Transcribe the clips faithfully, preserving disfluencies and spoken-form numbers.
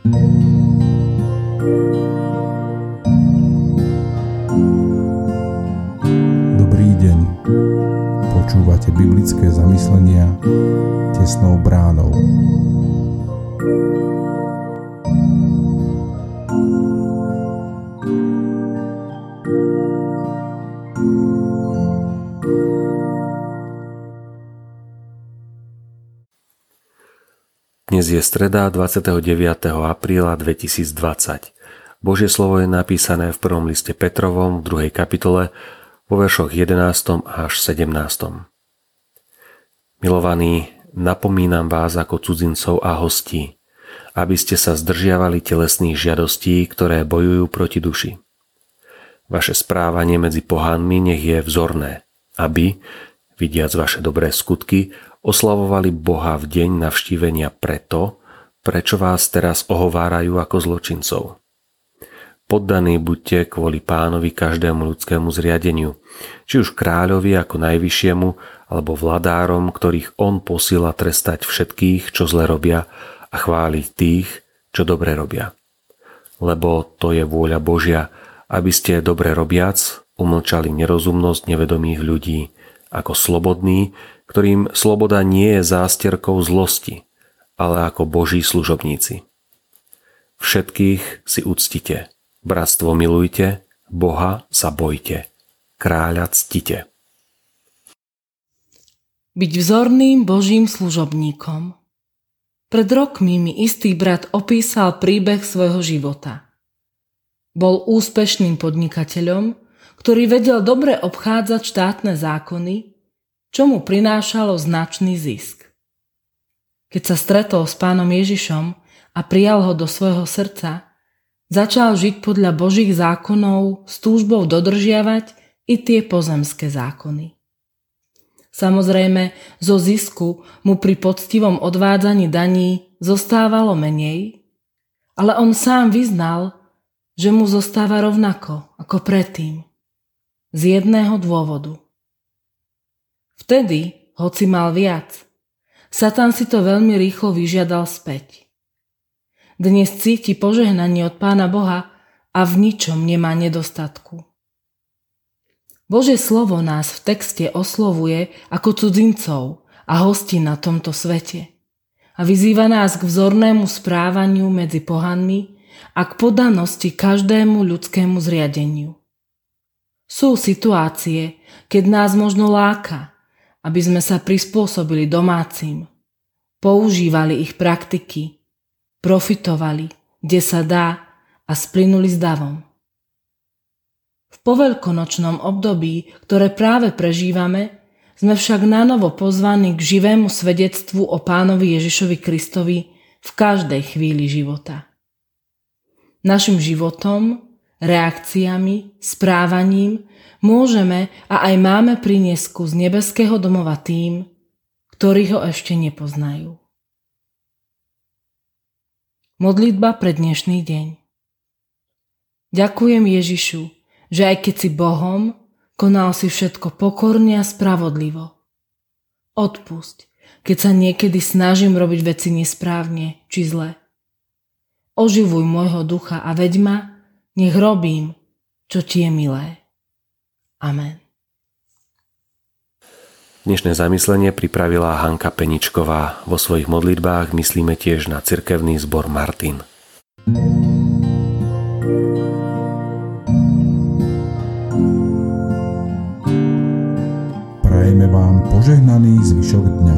Dobrý deň. Počúvate biblické zamyslenia Tesnou bránou. Dnes je streda dvadsiateho deviateho apríla dvetisícdvadsať. Božie slovo je napísané v prvom liste Petrovom v druhej kapitole vo veršoch jedenástom až sedemnástom. Milovaní, napomínam vás ako cudzincov a hostí, aby ste sa zdržiavali telesných žiadostí, ktoré bojujú proti duši. Vaše správanie medzi pohanmi nech je vzorné, aby, vidiac vaše dobré skutky, oslavovali Boha v deň navštívenia preto, prečo vás teraz ohovárajú ako zločincov. Poddaní buďte kvôli Pánovi každému ľudskému zriadeniu, či už kráľovi ako najvyššiemu, alebo vladárom, ktorých on posíla trestať všetkých, čo zle robia, a chváliť tých, čo dobre robia. Lebo to je vôľa Božia, aby ste dobre robiac umlčali nerozumnosť nevedomých ľudí, ako slobodní, ktorým sloboda nie je zásterkou zlosti, ale ako Boží služobníci. Všetkých si uctite, bratstvo milujte, Boha sa bojte, kráľa ctite. Byť vzorným Božím služobníkom. Pred rokmi mi istý brat opísal príbeh svojho života. Bol úspešným podnikateľom, ktorý vedel dobre obchádzať štátne zákony, čo mu prinášalo značný zisk. Keď sa stretol s Pánom Ježišom a prijal ho do svojho srdca, začal žiť podľa Božích zákonov s túžbou dodržiavať i tie pozemské zákony. Samozrejme, zo zisku mu pri poctivom odvádzaní daní zostávalo menej, ale on sám vyznal, že mu zostáva rovnako ako predtým. Z jedného dôvodu. Vtedy, hoci mal viac, Satan si to veľmi rýchlo vyžiadal späť. Dnes cíti požehnanie od Pána Boha a v ničom nemá nedostatku. Božie slovo nás v texte oslovuje ako cudzincov a hostí na tomto svete a vyzýva nás k vzornému správaniu medzi pohanmi a k podanosti každému ľudskému zriadeniu. Sú situácie, keď nás možno láka, aby sme sa prispôsobili domácim, používali ich praktiky, profitovali, kde sa dá a splynuli s davom. V poveľkonočnom období, ktoré práve prežívame, sme však nanovo pozvaní k živému svedectvu o Pánovi Ježišovi Kristovi v každej chvíli života. Našim životom, reakciami, správaním môžeme a aj máme priniesku z nebeského domova tým, ktorí ho ešte nepoznajú. Modlitba pre dnešný deň. Ďakujem Ježišu, že aj keď si Bohom, konal si všetko pokorne a spravodlivo. Odpusť, keď sa niekedy snažím robiť veci nesprávne či zle. Oživuj môjho ducha a veď ma, nech robím, čo ti je milé. Amen. Dnešné zamyslenie pripravila Hanka Peničková. Vo svojich modlitbách myslíme tiež na cirkevný zbor Martin. Prajeme vám požehnaný zvyšok dňa.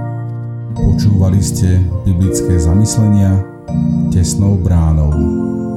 Počúvali ste biblické zamyslenia Tesnou bránou.